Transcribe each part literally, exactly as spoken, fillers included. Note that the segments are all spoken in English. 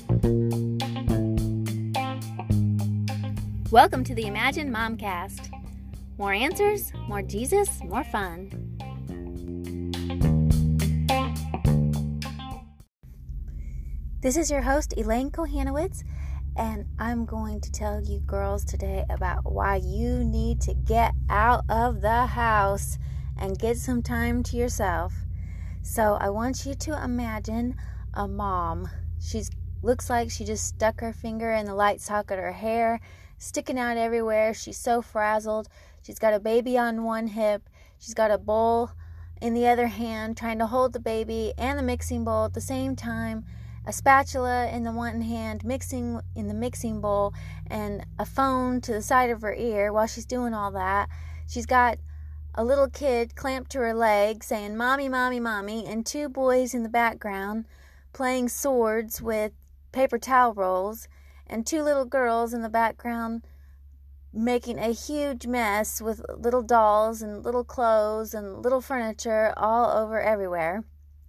Welcome to the Imagine Momcast. More answers, more Jesus, more fun. This is your host, Elaine Kohanowitz, and I'm going to tell you girls today about why you need to get out of the house and get some time to yourself. So I want you to imagine a mom. She looks like she just stuck her finger in the light socket, her hair sticking out everywhere. She's so frazzled. She's got a baby on one hip. She's got a bowl in the other hand, trying to hold the baby and the mixing bowl at the same time. A spatula in the one hand, mixing in the mixing bowl, and a phone to the side of her ear while she's doing all that. She's got a little kid clamped to her leg saying, "Mommy, mommy, mommy," and two boys in the background playing swords with paper towel rolls, and two little girls in the background making a huge mess with little dolls and little clothes and little furniture all over everywhere.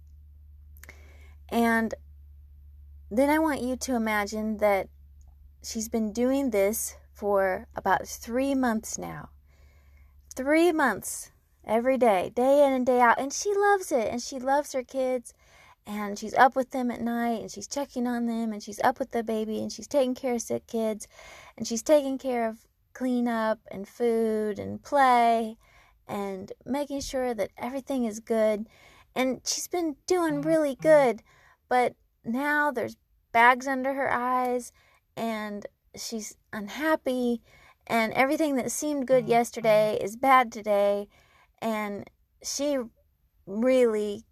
And then I want you to imagine that she's been doing this for about three months now. Three months every day, day in and day out. And she loves it. And she loves her kids. And she's up with them at night. And she's checking on them. And she's up with the baby. And she's taking care of sick kids. And she's taking care of cleanup and food and play. And making sure that everything is good. And she's been doing really good. But now there's bags under her eyes, and she's unhappy, and everything that seemed good yesterday is bad today, and she really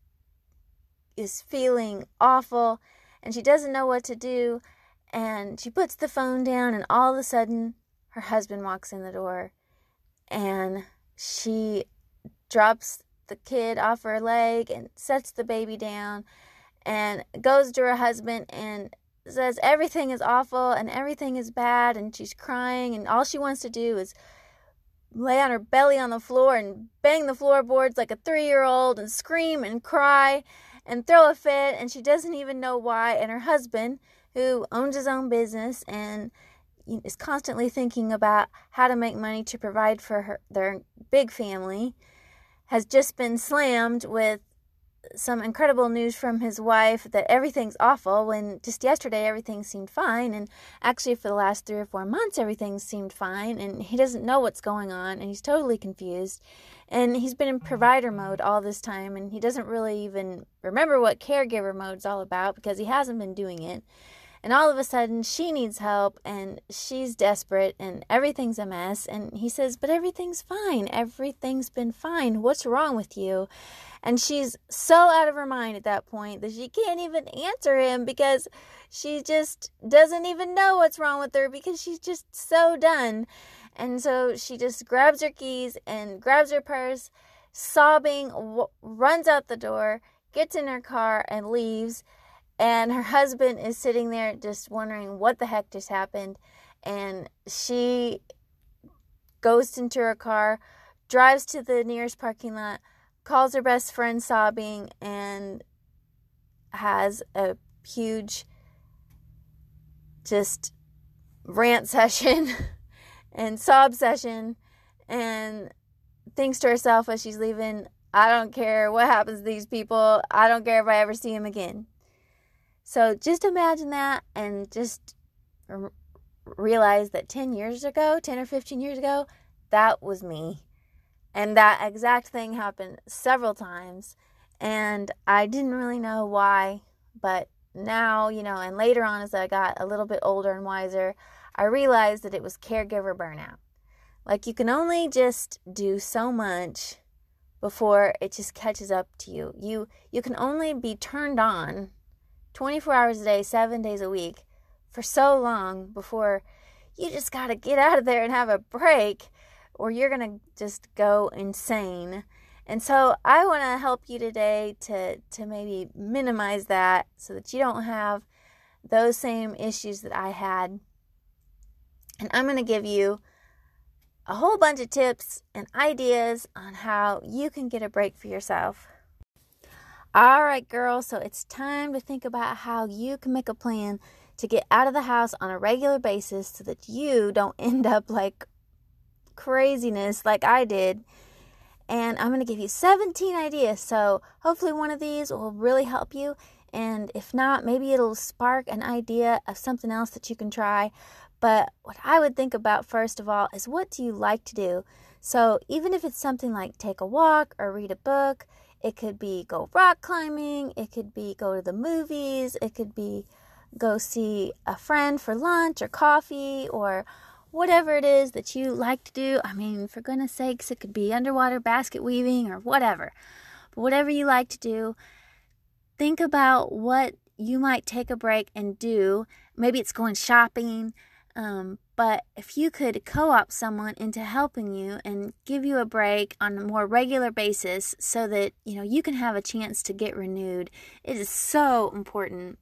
is feeling awful, and she doesn't know what to do, and she puts the phone down, and all of a sudden her husband walks in the door, and she drops the kid off her leg and sets the baby down and goes to her husband and says everything is awful and everything is bad, and she's crying, and all she wants to do is lay on her belly on the floor and bang the floorboards like a three-year-old and scream and cry and throw a fit, and she doesn't even know why. And her husband, who owns his own business and is constantly thinking about how to make money to provide for her, their big family, has just been slammed with some incredible news from his wife that everything's awful, when just yesterday everything seemed fine, and actually for the last three or four months everything seemed fine, and he doesn't know what's going on, and he's totally confused, and he's been in provider mode all this time, and he doesn't really even remember what caregiver mode's all about because he hasn't been doing it. And all of a sudden she needs help, and she's desperate, and everything's a mess. And he says, "But everything's fine. Everything's been fine. What's wrong with you?" And she's so out of her mind at that point that she can't even answer him because she just doesn't even know what's wrong with her because she's just so done. And so she just grabs her keys and grabs her purse, sobbing, w- runs out the door, gets in her car, and leaves. And her husband is sitting there just wondering what the heck just happened. And she goes into her car, drives to the nearest parking lot, calls her best friend sobbing, and has a huge just rant session and sob session, and thinks to herself as she's leaving, "I don't care what happens to these people. I don't care if I ever see them again." So just imagine that, and just r- realize that ten years ago, ten or fifteen years ago, that was me. And that exact thing happened several times, and I didn't really know why, but now, you know, and later on as I got a little bit older and wiser, I realized that it was caregiver burnout. Like, you can only just do so much before it just catches up to you. You you can only be turned on twenty-four hours a day, seven days a week for so long before you just got to get out of there and have a break, or you're going to just go insane. And so I want to help you today to, to maybe minimize that so that you don't have those same issues that I had. And I'm going to give you a whole bunch of tips and ideas on how you can get a break for yourself. All right, girl, so it's time to think about how you can make a plan to get out of the house on a regular basis so that you don't end up like craziness like I did. And I'm going to give you seventeen ideas, so hopefully one of these will really help you. And if not, maybe it'll spark an idea of something else that you can try. But what I would think about first of all is, what do you like to do? So even if it's something like take a walk or read a book, it could be go rock climbing, it could be go to the movies, it could be go see a friend for lunch or coffee, or whatever it is that you like to do. I mean, for goodness sakes, it could be underwater basket weaving or whatever. But whatever you like to do, think about what you might take a break and do. Maybe it's going shopping. Um, but if you could co-opt someone into helping you and give you a break on a more regular basis so that, you know, you can have a chance to get renewed, it is so important.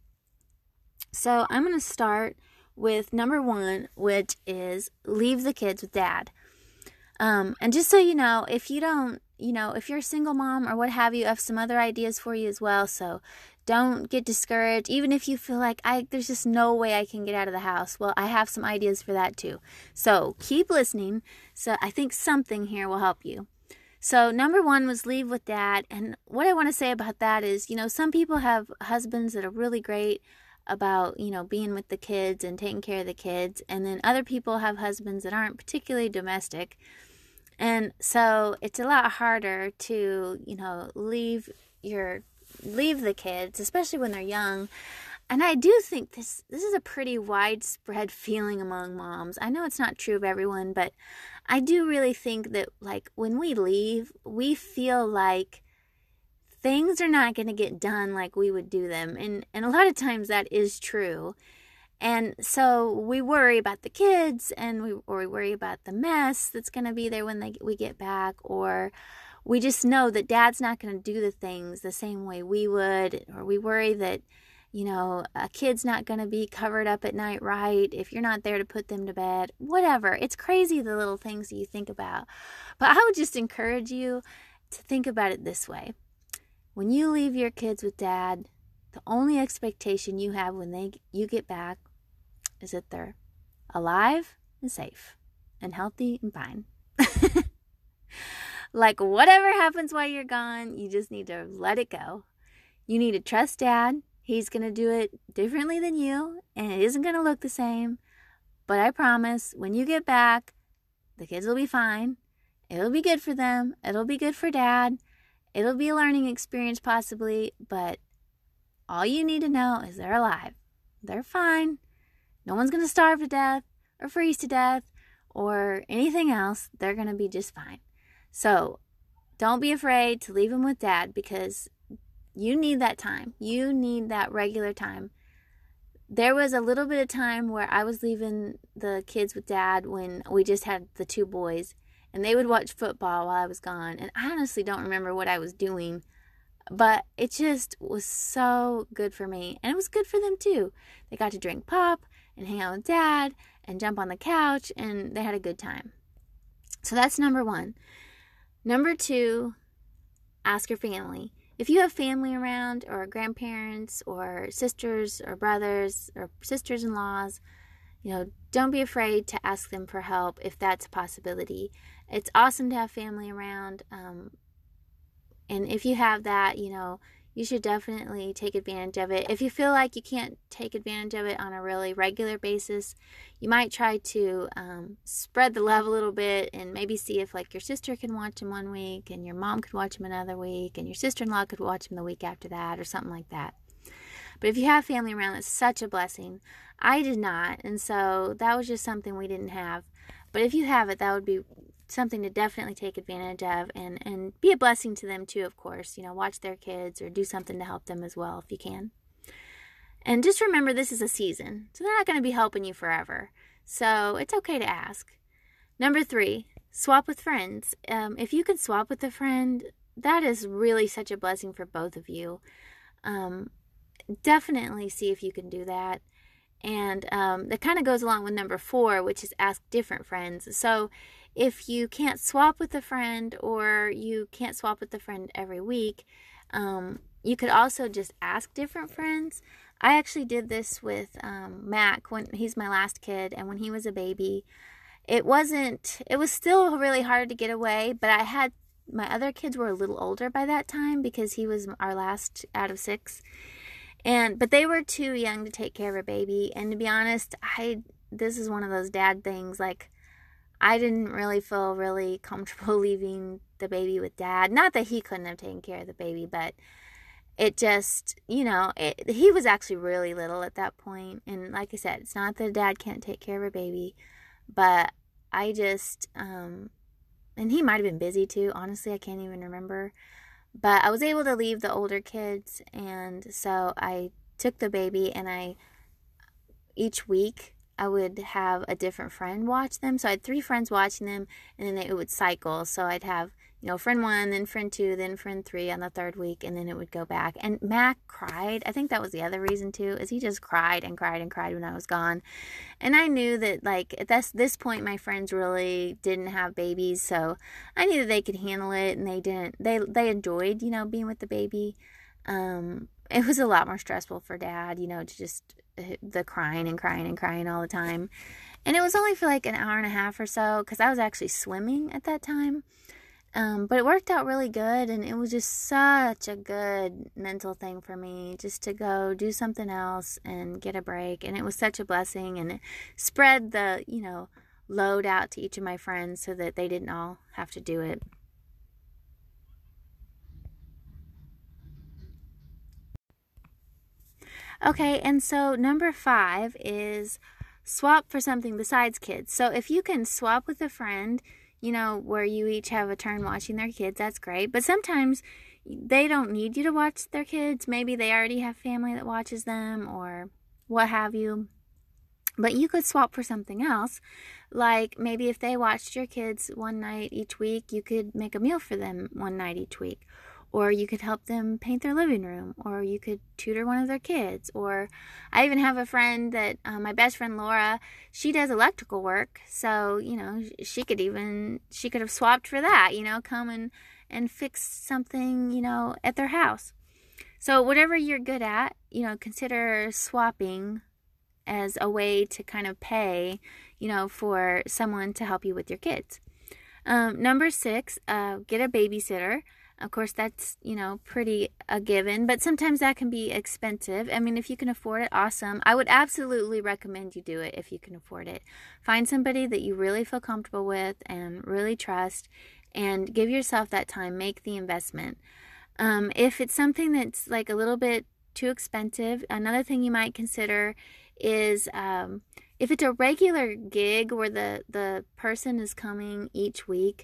So I'm going to start with number one, which is leave the kids with dad. Um, and just so you know, if you don't, you know, if you're a single mom or what have you, I have some other ideas for you as well. So don't get discouraged. Even if you feel like I, there's just no way I can get out of the house. Well, I have some ideas for that too. So keep listening. So I think something here will help you. So number one was leave with dad. And what I want to say about that is, you know, some people have husbands that are really great about, you know, being with the kids and taking care of the kids. And then other people have husbands that aren't particularly domestic. And so it's a lot harder to, you know, leave your, leave the kids, especially when they're young. And I do think this, this is a pretty widespread feeling among moms. I know it's not true of everyone, but I do really think that, like, when we leave, we feel like things are not going to get done like we would do them. And, and a lot of times that is true. And so we worry about the kids, and we, or we worry about the mess that's going to be there when they, we get back. Or we just know that dad's not going to do the things the same way we would. Or we worry that, you know, a kid's not going to be covered up at night right if you're not there to put them to bed. Whatever. It's crazy, the little things that you think about. But I would just encourage you to think about it this way. When you leave your kids with dad, the only expectation you have when they you get back is that they're alive and safe and healthy and fine. Like, whatever happens while you're gone, you just need to let it go. You need to trust dad. He's going to do it differently than you, and it isn't going to look the same. But I promise, when you get back, the kids will be fine. It'll be good for them. It'll be good for dad. It'll be a learning experience possibly, but all you need to know is they're alive. They're fine. No one's going to starve to death or freeze to death or anything else. They're going to be just fine. So don't be afraid to leave them with dad, because you need that time. You need that regular time. There was a little bit of time where I was leaving the kids with dad when we just had the two boys. And they would watch football while I was gone. And I honestly don't remember what I was doing. But it just was so good for me. And it was good for them too. They got to drink pop and hang out with dad and jump on the couch. And they had a good time. So that's number one. Number two, ask your family. If you have family around, or grandparents, or sisters, or brothers, or sisters-in-laws, you know, don't be afraid to ask them for help if that's a possibility. It's awesome to have family around. Um, and if you have that, you know, you should definitely take advantage of it. If you feel like you can't take advantage of it on a really regular basis, you might try to um, spread the love a little bit and maybe see if, like, your sister can watch him one week and your mom could watch him another week and your sister-in-law could watch him the week after that, or something like that. But if you have family around, it's such a blessing. I did not, and so that was just something we didn't have. But if you have it, that would be something to definitely take advantage of, and, and be a blessing to them too, of course. You know, watch their kids or do something to help them as well if you can. And just remember, this is a season, so they're not going to be helping you forever. So it's okay to ask. Number three, swap with friends. Um, if you can swap with a friend, that is really such a blessing for both of you. Um, definitely see if you can do that. And um, that kind of goes along with number four, which is ask different friends. So if you can't swap with a friend, or you can't swap with a friend every week, um, you could also just ask different friends. I actually did this with um, Mac when he's my last kid, and when he was a baby, it wasn't, it was still really hard to get away, but I had, my other kids were a little older by that time because he was our last out of six. And, but they were too young to take care of a baby. And to be honest, I, this is one of those dad things, like, I didn't really feel really comfortable leaving the baby with dad. Not that he couldn't have taken care of the baby, but it just, you know, it, he was actually really little at that point. And like I said, it's not that dad can't take care of a baby, but I just, um, and he might have been busy too. Honestly, I can't even remember. But I was able to leave the older kids, and so I took the baby, and I, each week, I would have a different friend watch them. So I had three friends watching them, and then it would cycle. So I'd have, you know, friend one, then friend two, then friend three on the third week, and then it would go back. And Mac cried. I think that was the other reason too, is he just cried and cried and cried when I was gone. And I knew that, like, at this, this point, my friends really didn't have babies, so I knew that they could handle it, and they didn't, they, they enjoyed, you know, being with the baby. Um, it was a lot more stressful for dad, you know, to just, the crying and crying and crying all the time. And it was only for like an hour and a half or so, because I was actually swimming at that time. Um, but it worked out really good, and it was just such a good mental thing for me, just to go do something else and get a break. And it was such a blessing, and it spread the, you know, load out to each of my friends so that they didn't all have to do it. Okay, and so number five is swap for something besides kids. So if you can swap with a friend, you know, where you each have a turn watching their kids, that's great. But sometimes they don't need you to watch their kids. Maybe they already have family that watches them or what have you. But you could swap for something else. Like maybe if they watched your kids one night each week, you could make a meal for them one night each week. Or you could help them paint their living room, or you could tutor one of their kids. Or I even have a friend that, uh, my best friend Laura, she does electrical work. So, you know, she could even, she could have swapped for that, you know, come and, and fix something, you know, at their house. So whatever you're good at, you know, consider swapping as a way to kind of pay, you know, for someone to help you with your kids. Um, number six, uh, get a babysitter. Of course, that's, you know, pretty a given, but sometimes that can be expensive. I mean, if you can afford it, awesome. I would absolutely recommend you do it if you can afford it. Find somebody that you really feel comfortable with and really trust, and give yourself that time. Make the investment. Um, if it's something that's like a little bit too expensive, another thing you might consider is um, if it's a regular gig where the, the person is coming each week,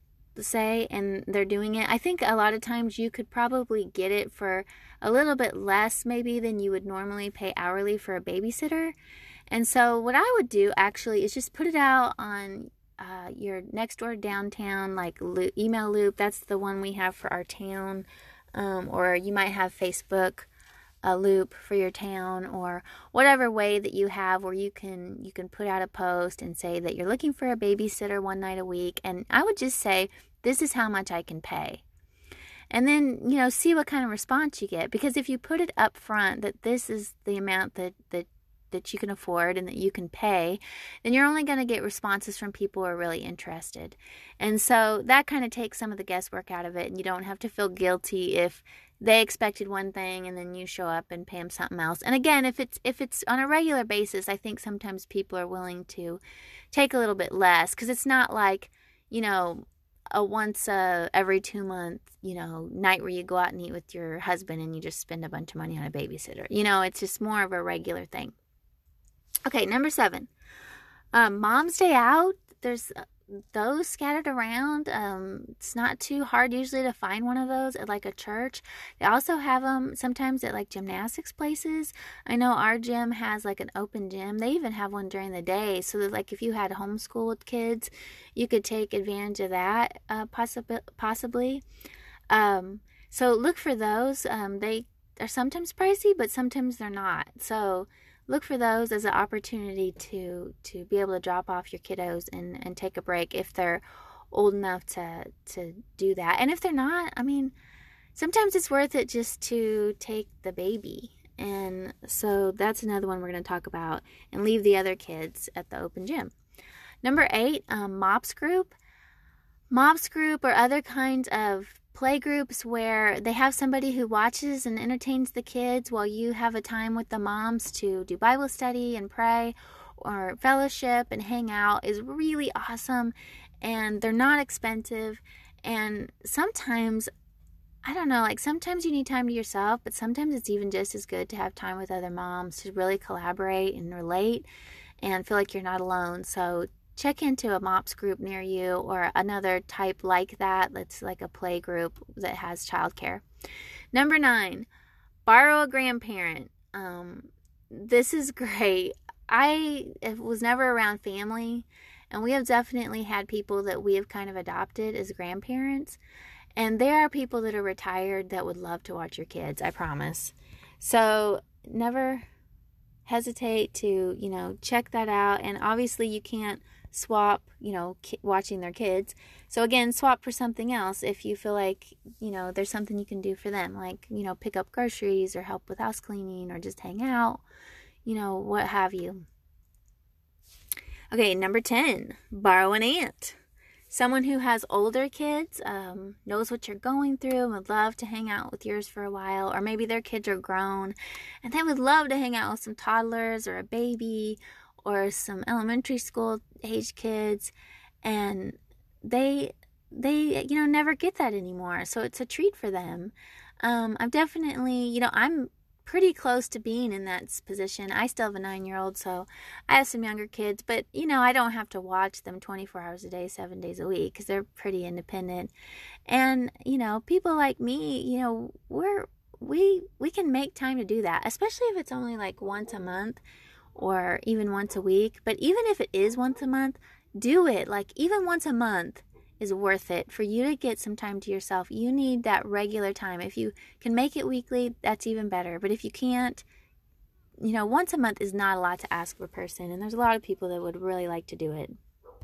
say, and they're doing it, I think a lot of times you could probably get it for a little bit less maybe than you would normally pay hourly for a babysitter. And so what I would do actually is just put it out on uh, your next door downtown like loop, email loop. That's the one we have for our town. Um, or you might have Facebook a loop for your town, or whatever way that you have where you can you can put out a post and say that you're looking for a babysitter one night a week. And I would just say, this is how much I can pay. And then, you know, see what kind of response you get. Because if you put it up front that this is the amount that, that, that you can afford and that you can pay, then you're only going to get responses from people who are really interested. And so that kind of takes some of the guesswork out of it, and you don't have to feel guilty if they expected one thing and then you show up and pay them something else. And again, if it's if it's on a regular basis, I think sometimes people are willing to take a little bit less, because it's not like, you know, a once uh, every two month, you know, night where you go out and eat with your husband and you just spend a bunch of money on a babysitter. You know, it's just more of a regular thing. Okay, number seven. Um, Mom's Day Out. There's those scattered around. Um, it's not too hard usually to find one of those at like a church. They also have them sometimes at like gymnastics places. I know our gym has like an open gym. They even have one during the day, so that like if you had homeschooled kids, you could take advantage of that uh, possibly. possibly. Um, so look for those. Um, they are sometimes pricey, but sometimes they're not. So look for those as an opportunity to to be able to drop off your kiddos and, and take a break if they're old enough to, to do that. And if they're not, I mean, sometimes it's worth it just to take the baby. And so that's another one we're going to talk about, and leave the other kids at the open gym. Number eight, um, MOPS group. MOPS group or other kinds of play groups where they have somebody who watches and entertains the kids while you have a time with the moms to do Bible study and pray or fellowship and hang out is really awesome. And they're not expensive. And sometimes, I don't know, like sometimes you need time to yourself, but sometimes it's even just as good to have time with other moms to really collaborate and relate and feel like you're not alone. So check into a MOPS group near you or another type like that. That's like a play group that has childcare. Number nine, borrow a grandparent. Um, this is great. I was never around family, and we have definitely had people that we have kind of adopted as grandparents. And there are people that are retired that would love to watch your kids, I promise. So never hesitate to, you know, check that out. And obviously you can't swap, you know, ki- watching their kids. So again, swap for something else if you feel like, you know, there's something you can do for them, like, you know, pick up groceries or help with house cleaning or just hang out, you know, what have you. Okay, number ten, borrow an aunt. Someone who has older kids, um, knows what you're going through and would love to hang out with yours for a while. Or maybe their kids are grown and they would love to hang out with some toddlers or a baby or some elementary school age kids. And they, they, you know, never get that anymore. So it's a treat for them. Um, I'm definitely, you know, I'm pretty close to being in that position. I still have a nine-year-old, so I have some younger kids, but, you know, I don't have to watch them twenty-four hours a day, seven days a week, because they're pretty independent. And, you know, people like me, you know, we're, we, we can make time to do that, especially if it's only like once a month or even once a week. But even if it is once a month, do it. Like, even once a month is worth it for you to get some time to yourself. You need that regular time. If you can make it weekly, that's even better. But if you can't, you know, once a month is not a lot to ask for a person. And there's a lot of people that would really like to do it.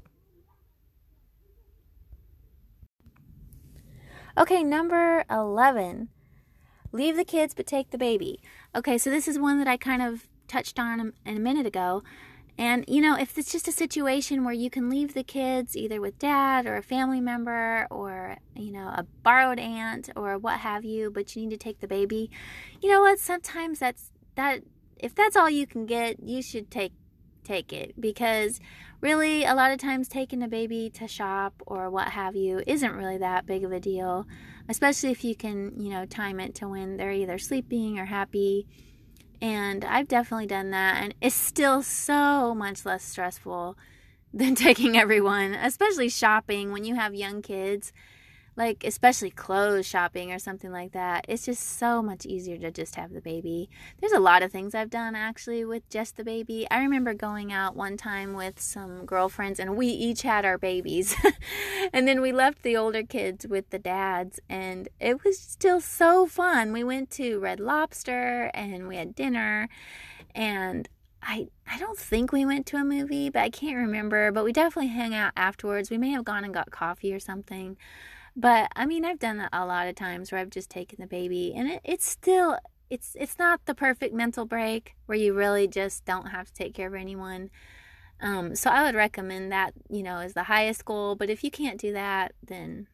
Okay, number eleven. Leave the kids but take the baby. Okay, so this is one that I kind of touched on a, a minute ago. And, you know, if it's just a situation where you can leave the kids either with dad or a family member or, you know, a borrowed aunt or what have you, but you need to take the baby, you know what? Sometimes that's, that, if that's all you can get, you should take, take it. Because really, a lot of times taking a baby to shop or what have you isn't really that big of a deal. Especially if you can, you know, time it to when they're either sleeping or happy. And I've definitely done that, and it's still so much less stressful than taking everyone, especially shopping when you have young kids, like especially clothes shopping or something like that. It's just so much easier to just have the baby. There's a lot of things I've done actually with just the baby. I remember going out one time with some girlfriends and we each had our babies and then we left the older kids with the dads, and it was still so fun. We went to Red Lobster and we had dinner, and I I don't think we went to a movie, but I can't remember, but we definitely hung out afterwards. We may have gone and got coffee or something. But, I mean, I've done that a lot of times where I've just taken the baby, and it, it's still, it's it's not the perfect mental break where you really just don't have to take care of anyone. Um, so I would recommend that, you know, as the highest goal. But if you can't do that, then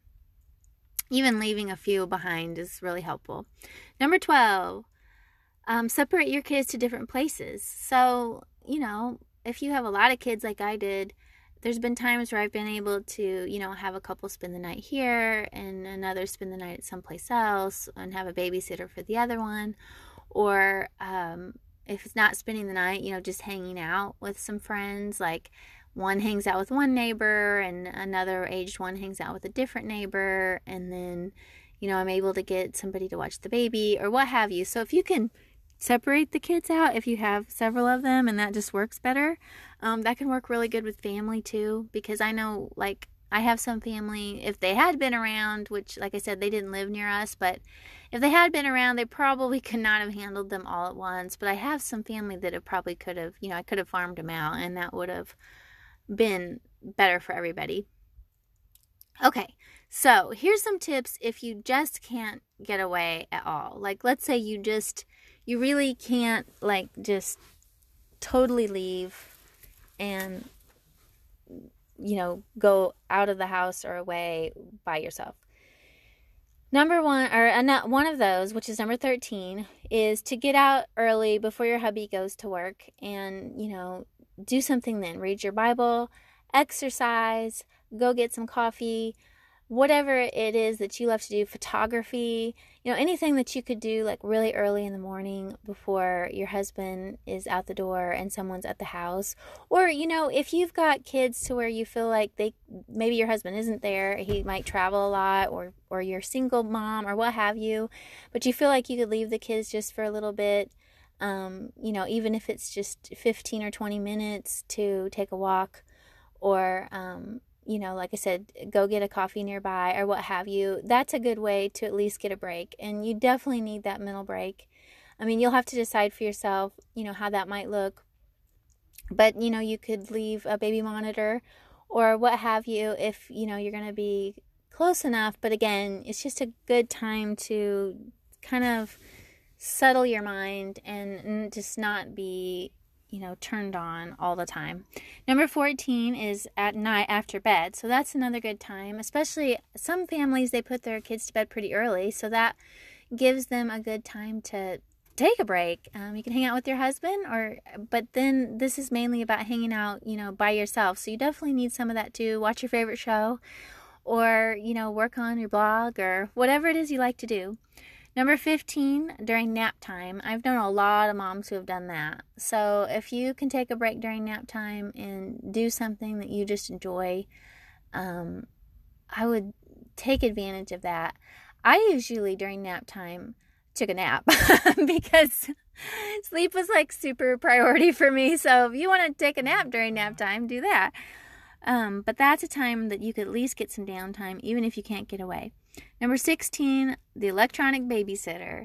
even leaving a few behind is really helpful. Number twelve, um, separate your kids to different places. So, you know, if you have a lot of kids like I did, there's been times where I've been able to, you know, have a couple spend the night here and another spend the night at someplace else and have a babysitter for the other one. Or um, if it's not spending the night, you know, just hanging out with some friends. Like one hangs out with one neighbor and another aged one hangs out with a different neighbor. And then, you know, I'm able to get somebody to watch the baby or what have you. So if you can separate the kids out, if you have several of them and that just works better, um, that can work really good with family too, because I know, like, I have some family, if they had been around, which, like I said, they didn't live near us, but if they had been around, they probably could not have handled them all at once. But I have some family that have probably could have, you know, I could have farmed them out, and that would have been better for everybody. Okay, so here's some tips if you just can't get away at all. Like, let's say you just, you really can't, like, just totally leave and, you know, go out of the house or away by yourself. Number one, or one of those, which is number thirteen, is to get out early before your hubby goes to work and, you know, do something then. Read your Bible, exercise, go get some coffee, whatever it is that you love to do, photography, you know, anything that you could do like really early in the morning before your husband is out the door and someone's at the house. Or, you know, if you've got kids to where you feel like they, maybe your husband isn't there, he might travel a lot, or, or you're a single mom or what have you, but you feel like you could leave the kids just for a little bit, um, you know, even if it's just fifteen or twenty minutes to take a walk, or, um, you know, like I said, go get a coffee nearby or what have you. That's a good way to at least get a break. And you definitely need that mental break. I mean, you'll have to decide for yourself, you know, how that might look. But, you know, you could leave a baby monitor or what have you if, you know, you're going to be close enough. But again, it's just a good time to kind of settle your mind and just not be, you know, turned on all the time. Number fourteen is at night after bed. So that's another good time, especially some families, they put their kids to bed pretty early. So that gives them a good time to take a break. Um, you can hang out with your husband, or, but then this is mainly about hanging out, you know, by yourself. So you definitely need some of that too. Watch your favorite show, or, you know, work on your blog or whatever it is you like to do. Number fifteen, during nap time. I've known a lot of moms who have done that. So if you can take a break during nap time and do something that you just enjoy, um, I would take advantage of that. I usually during nap time took a nap because sleep was like super priority for me. So if you want to take a nap during nap time, do that. Um, but that's a time that you could at least get some downtime, even if you can't get away. Number sixteen, the electronic babysitter.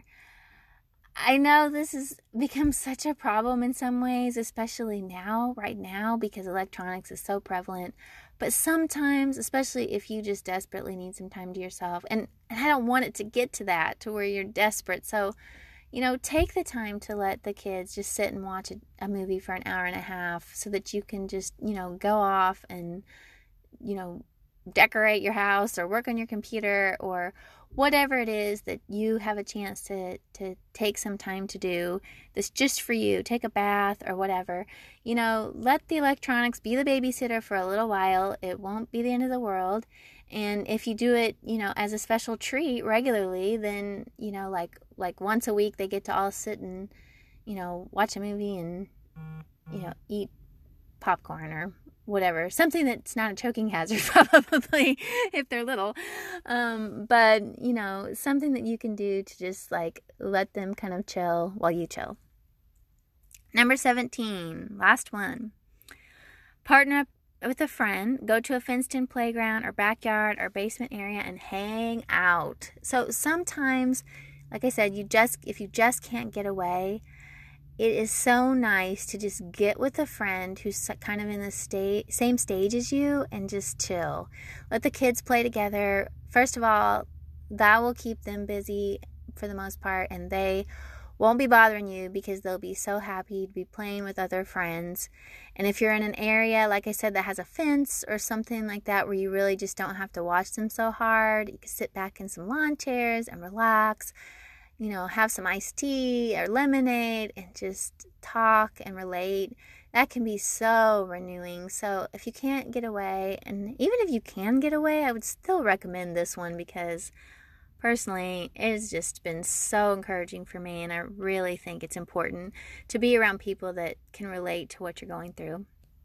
I know this has become such a problem in some ways, especially now, right now, because electronics is so prevalent. But sometimes, especially if you just desperately need some time to yourself, and, and I don't want it to get to that, to where you're desperate. So, you know, take the time to let the kids just sit and watch a, a movie for an hour and a half so that you can just, you know, go off and, you know, decorate your house or work on your computer or whatever it is that you have a chance to, to take some time to do that's just for you. Take a bath or whatever. You know, let the electronics be the babysitter for a little while. It won't be the end of the world. And if you do it, you know, as a special treat regularly, then, you know, like like once a week they get to all sit and, you know, watch a movie and, you know, eat popcorn or whatever. Something that's not a choking hazard, probably, if they're little. Um, but, you know, something that you can do to just, like, let them kind of chill while you chill. Number seventeen, last one. Partner up with a friend, go to a fenced-in playground or backyard or basement area and hang out. So sometimes, like I said, you just if you just can't get away, it is so nice to just get with a friend who's kind of in the sta- same stage as you and just chill. Let the kids play together. First of all, that will keep them busy for the most part, and they won't be bothering you because they'll be so happy to be playing with other friends. And if you're in an area, like I said, that has a fence or something like that where you really just don't have to watch them so hard, you can sit back in some lawn chairs and relax, you know, have some iced tea or lemonade and just talk and relate. That can be so renewing. So if you can't get away, and even if you can get away, I would still recommend this one because personally, it has just been so encouraging for me, and I really think it's important to be around people that can relate to what you're going through.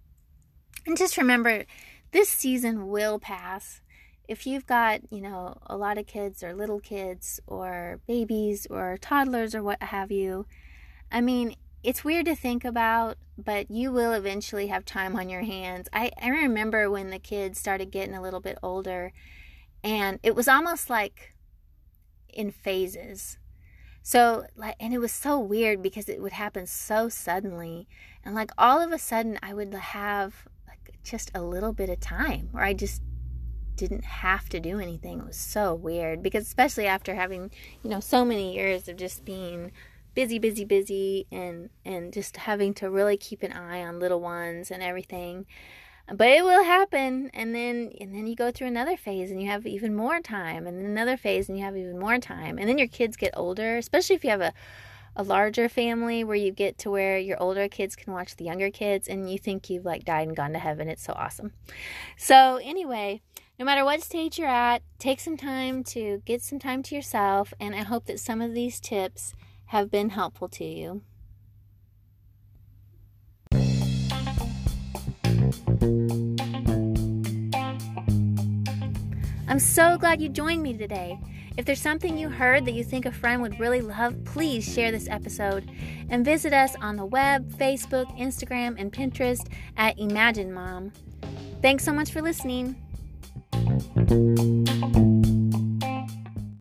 And just remember, this season will pass. If you've got, you know, a lot of kids or little kids or babies or toddlers or what have you, I mean, it's weird to think about, but you will eventually have time on your hands. I, I remember when the kids started getting a little bit older, and it was almost like in phases. So, like, and it was so weird because it would happen so suddenly. And, like, all of a sudden, I would have, like, just a little bit of time where I just didn't have to do anything. It was so weird, because especially after having, you know, so many years of just being busy, busy, busy, and, and just having to really keep an eye on little ones and everything. But it will happen, and then and then you go through another phase and you have even more time, and then another phase and you have even more time. And then your kids get older, especially if you have a, a larger family where you get to where your older kids can watch the younger kids, and you think you've like died and gone to heaven. It's so awesome. So anyway, no matter what stage you're at, take some time to get some time to yourself, and I hope that some of these tips have been helpful to you. I'm so glad you joined me today. If there's something you heard that you think a friend would really love, please share this episode and visit us on the web, Facebook, Instagram, and Pinterest at Imagine Mom. Thanks so much for listening.